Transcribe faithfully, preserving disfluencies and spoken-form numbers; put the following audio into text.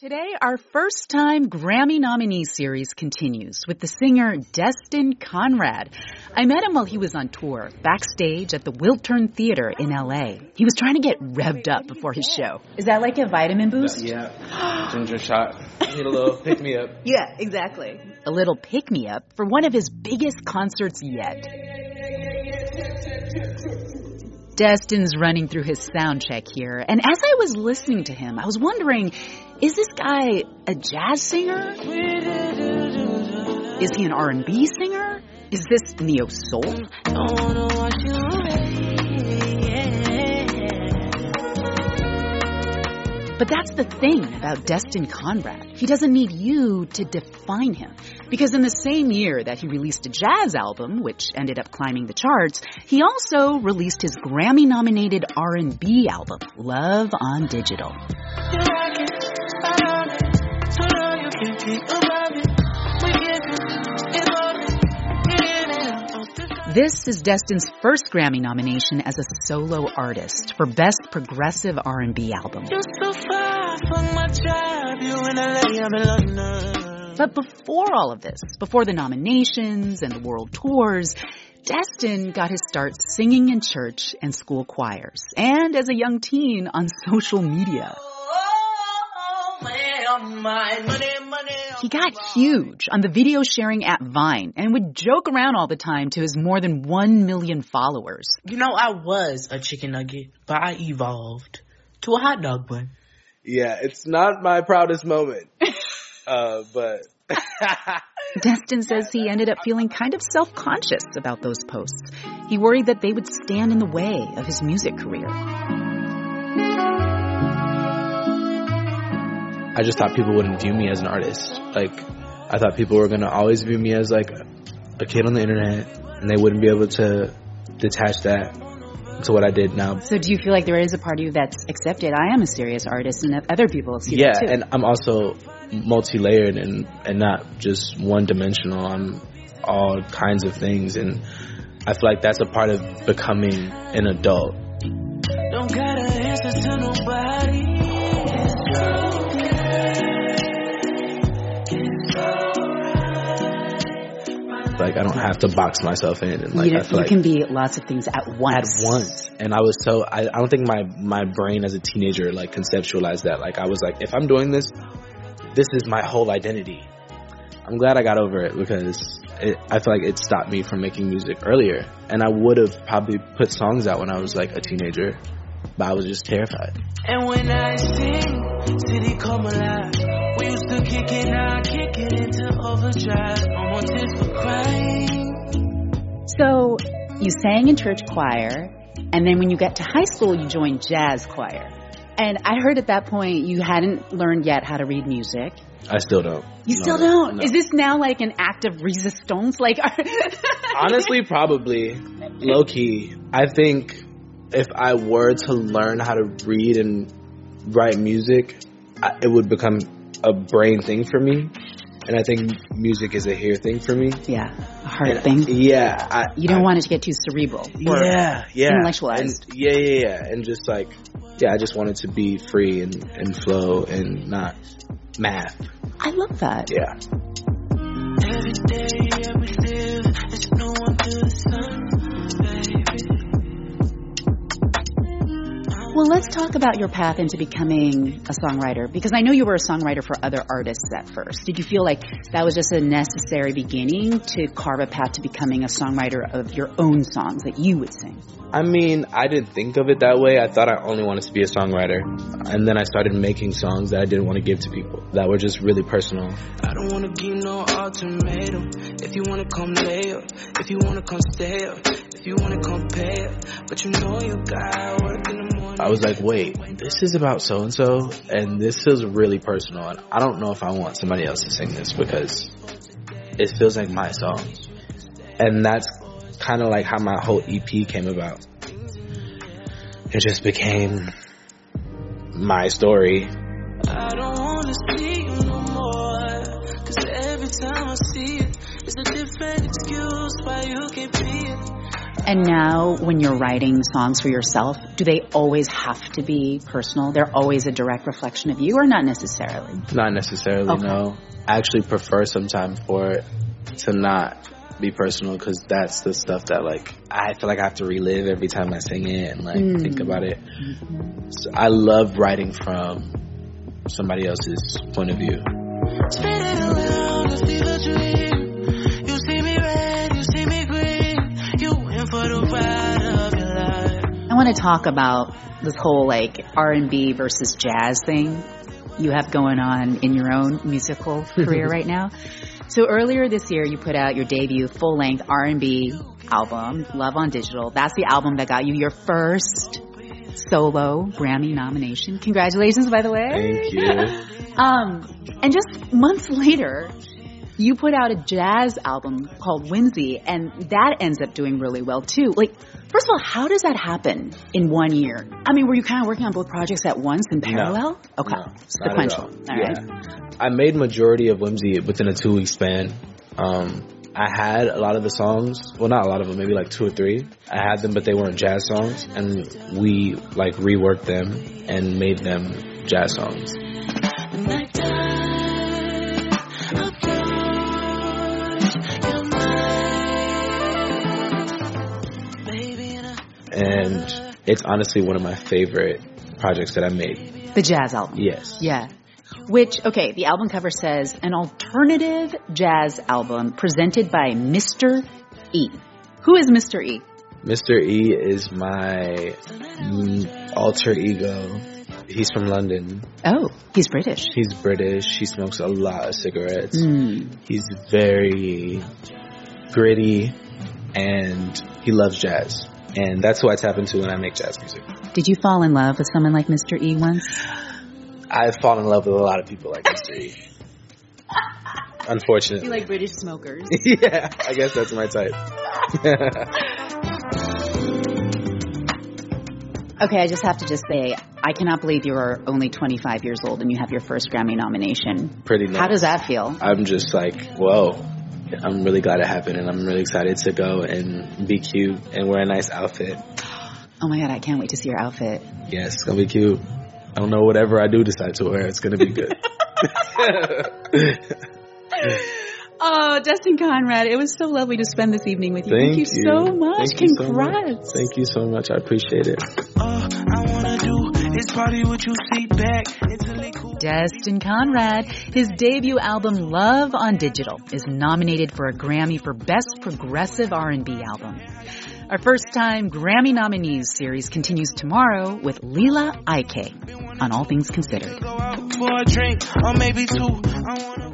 Today, our first-time Grammy nominee series continues with the singer Destin Conrad. I met him while he was on tour, backstage at the Wiltern Theater in L A. He was trying to get revved up before his show. Is that like a vitamin boost? Yeah, ginger shot. Need a little pick-me-up. Yeah, exactly. A little pick-me-up for one of his biggest concerts yet. Destin's running through his sound check here, and as I was listening to him, I was wondering, is this guy a jazz singer? Is he an R and B singer? Is this neo-soul? But that's the thing about Destin Conrad. He doesn't need you to define him. Because in the same year that he released a jazz album, which ended up climbing the charts, he also released his Grammy-nominated R and B album, Love on Digital. This is Destin's first Grammy nomination as a solo artist for Best Progressive R and B Album. But before all of this, before the nominations and the world tours, Destin got his start singing in church and school choirs, and as a young teen on social media. He got huge on the video sharing app Vine and would joke around all the time to his more than one million followers. You know, I was a chicken nugget, but I evolved to a hot dog bun. Yeah, it's not my proudest moment, uh, but... Destin says he ended up feeling kind of self-conscious about those posts. He worried that they would stand in the way of his music career. I just thought people wouldn't view me as an artist. Like, I thought people were going to always view me as, like, a kid on the internet, and they wouldn't be able to detach that to what I did now. So do you feel like there is a part of you that's accepted, I am a serious artist, and that other people see yeah, that too? Yeah, and I'm also multi-layered and, and not just one-dimensional. I'm all kinds of things, and I feel like that's a part of becoming an adult. Don't gotta answer to nobody. Like, I don't have to box myself in. And like, you I feel you like can be lots of things at once. At once. And I was so, I, I don't think my, my brain as a teenager, like, conceptualized that. Like, I was like, if I'm doing this, this is my whole identity. I'm glad I got over it because it, I feel like it stopped me from making music earlier. And I would have probably put songs out when I was, like, a teenager, but I was just terrified. And when I sing, city come alive. We used to kick it, now kick it into overdrive. No more tears for crying. So you sang in church choir, and then when you got to high school, you joined jazz choir. And I heard at that point you hadn't learned yet how to read music. I still don't. You no, still don't? No. Is this now like an act of resistance? Like, honestly, probably. Low key. I think if I were to learn how to read and write music, I, it would become a brain thing for me. And I think music is a hear thing for me. Yeah, a heart and, thing. Yeah. I, you don't I, want it to get too cerebral. Or yeah, yeah. intellectualized. And, yeah, yeah, yeah. And just like, yeah, I just wanted to be free and, and flow and not math. I love that. Yeah. Every day, every live, there's no one to the sun, baby. Well, let's talk about your path into becoming a songwriter, because I know you were a songwriter for other artists at first. Did you feel like that was just a necessary beginning to carve a path to becoming a songwriter of your own songs that you would sing? I mean, I didn't think of it that way. I thought I only wanted to be a songwriter. And then I started making songs that I didn't want to give to people, that were just really personal. I don't want to give no ultimatum. If you want to come lay up, if you want to come stay up, if you want to come pay up, but you know you got work in the morning. I was like, wait, this is about so-and-so, and this feels really personal. And I don't know if I want somebody else to sing this because it feels like my song. And that's kind of like how my whole E P came about. It just became my story. I don't want to see you no more, cause every time I see it, it's a different excuse why you can't be it. And now when you're writing songs for yourself, do they always have to be personal? They're always a direct reflection of you, or not necessarily? Not necessarily, okay. No. I actually prefer sometimes for it to not be personal, because that's the stuff that, like, I feel like I have to relive every time I sing it and, like, mm. think about it. Mm-hmm. So I love writing from somebody else's point of view. Spin it around and see what you hear. You see me red, you see me green. You in for the ride of your life. I want to talk about this whole, like, R and B versus jazz thing you have going on in your own musical career right now. So earlier this year, you put out your debut full-length R and B album, Love on Digital. That's the album that got you your first solo Grammy nomination. Congratulations, by the way. Thank you. um, and just months later, you put out a jazz album called Whimsy, and that ends up doing really well, too. Like, first of all, how does that happen in one year? I mean, were you kind of working on both projects at once in parallel? No. Okay. No, sequential. All, all yeah. right. I made majority of Whimsy within a two-week span. Um, I had a lot of the songs. Well, not a lot of them, maybe like two or three. I had them, but they weren't jazz songs. And we, like, reworked them and made them jazz songs. And it's honestly one of my favorite projects that I made. The jazz album? Yes. Yeah. Which, okay, the album cover says, an alternative jazz album presented by Mister E. Who is Mister E? Mister E is my alter ego. He's from London. Oh, he's British. He's British. He smokes a lot of cigarettes. Mm. He's very gritty, and he loves jazz. And that's who I tap into when I make jazz music. Did you fall in love with someone like Mister E once? I've fallen in love with a lot of people like Mister E. Unfortunately. You like British smokers? Yeah, I guess that's my type. Okay, I just have to just say, I cannot believe you are only twenty-five years old and you have your first Grammy nomination. Pretty nice. How does that feel? I'm just like, whoa. I'm really glad it happened, and I'm really excited to go and be cute and wear a nice outfit. Oh my God, I can't wait to see your outfit. Yes, it's going to be cute. I don't know, whatever I do decide to wear, it's going to be good. Oh, Destin Conrad, it was so lovely to spend this evening with you. Thank, Thank you, you so much. Thank Congrats. You so much. Thank you so much. I appreciate it. All I want to do is party with you, sit back. Destin Conrad. His debut album, Love on Digital, is nominated for a Grammy for Best Progressive R and B Album. Our first-time Grammy nominees series continues tomorrow with Lila Ike on All Things Considered. For a drink, or maybe two. I wanna